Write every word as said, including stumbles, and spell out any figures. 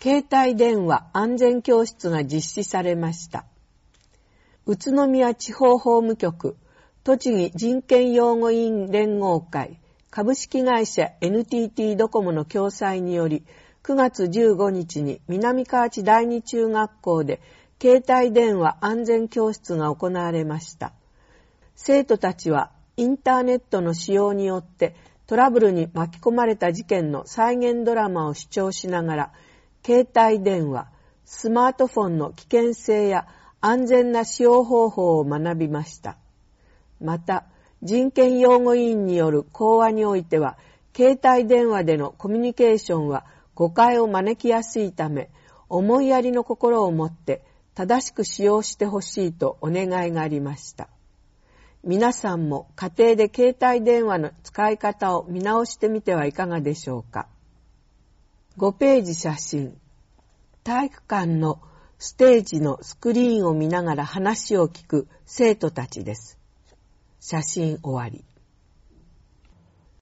携帯電話安全教室が実施されました。宇都宮地方法務局、栃木人権擁護委員連合会、株式会社 エヌティーティー ドコモの共催により、くがつじゅうごにちに南河内第二中学校で携帯電話安全教室が行われました。生徒たちはインターネットの使用によってトラブルに巻き込まれた事件の再現ドラマを視聴しながら、携帯電話、スマートフォンの危険性や安全な使用方法を学びました。また、人権擁護委員による講話においては、携帯電話でのコミュニケーションは誤解を招きやすいため、思いやりの心を持って正しく使用してほしいとお願いがありました。皆さんも家庭で携帯電話の使い方を見直してみてはいかがでしょうか。ごページ写真。体育館のステージのスクリーンを見ながら話を聞く生徒たちです。写真終わり。